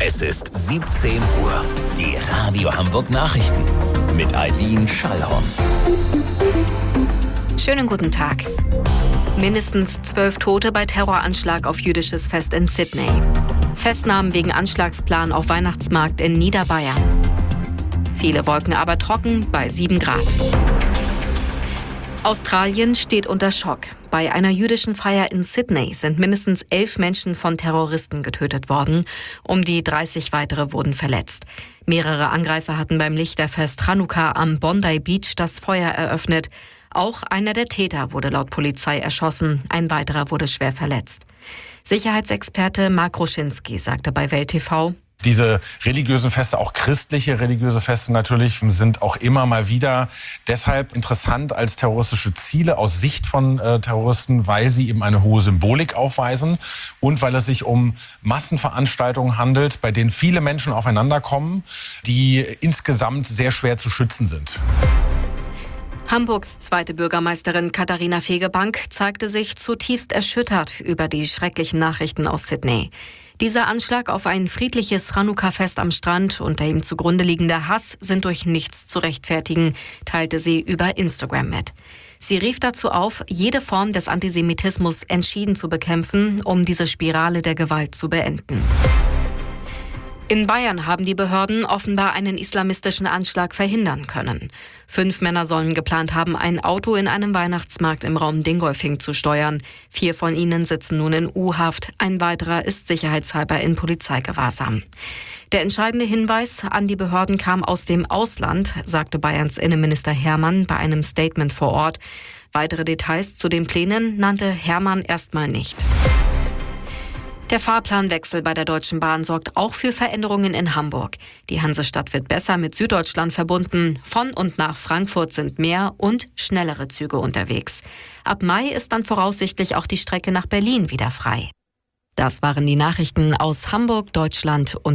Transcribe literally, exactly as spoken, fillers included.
Es ist siebzehn Uhr. Die Radio Hamburg Nachrichten mit Eileen Schallhorn. Schönen guten Tag. Mindestens zwölf Tote bei Terroranschlag auf jüdisches Fest in Sydney. Festnahmen wegen Anschlagsplan auf Weihnachtsmarkt in Niederbayern. Viele Wolken aber trocken bei sieben Grad. Australien steht unter Schock. Bei einer jüdischen Feier in Sydney sind mindestens elf Menschen von Terroristen getötet worden. Um die dreißig weitere wurden verletzt. Mehrere Angreifer hatten beim Lichterfest Chanukka am Bondi Beach das Feuer eröffnet. Auch einer der Täter wurde laut Polizei erschossen. Ein weiterer wurde schwer verletzt. Sicherheitsexperte Mark Ruschinski sagte bei Welt T V: Diese religiösen Feste, auch christliche religiöse Feste natürlich, sind auch immer mal wieder deshalb interessant als terroristische Ziele aus Sicht von äh, Terroristen, weil sie eben eine hohe Symbolik aufweisen und weil es sich um Massenveranstaltungen handelt, bei denen viele Menschen aufeinander kommen, die insgesamt sehr schwer zu schützen sind. Hamburgs zweite Bürgermeisterin Katharina Fegebank zeigte sich zutiefst erschüttert über die schrecklichen Nachrichten aus Sydney. Dieser Anschlag auf ein friedliches Chanukka-Fest am Strand und der ihm zugrunde liegende Hass sind durch nichts zu rechtfertigen, teilte sie über Instagram mit. Sie rief dazu auf, jede Form des Antisemitismus entschieden zu bekämpfen, um diese Spirale der Gewalt zu beenden. In Bayern haben die Behörden offenbar einen islamistischen Anschlag verhindern können. Fünf Männer sollen geplant haben, ein Auto in einem Weihnachtsmarkt im Raum Dingolfing zu steuern. Vier von ihnen sitzen nun in U-Haft, ein weiterer ist sicherheitshalber in Polizeigewahrsam. Der entscheidende Hinweis an die Behörden kam aus dem Ausland, sagte Bayerns Innenminister Hermann bei einem Statement vor Ort. Weitere Details zu den Plänen nannte Hermann erstmal nicht. Der Fahrplanwechsel bei der Deutschen Bahn sorgt auch für Veränderungen in Hamburg. Die Hansestadt wird besser mit Süddeutschland verbunden. Von und nach Frankfurt sind mehr und schnellere Züge unterwegs. Ab Mai ist dann voraussichtlich auch die Strecke nach Berlin wieder frei. Das waren die Nachrichten aus Hamburg, Deutschland und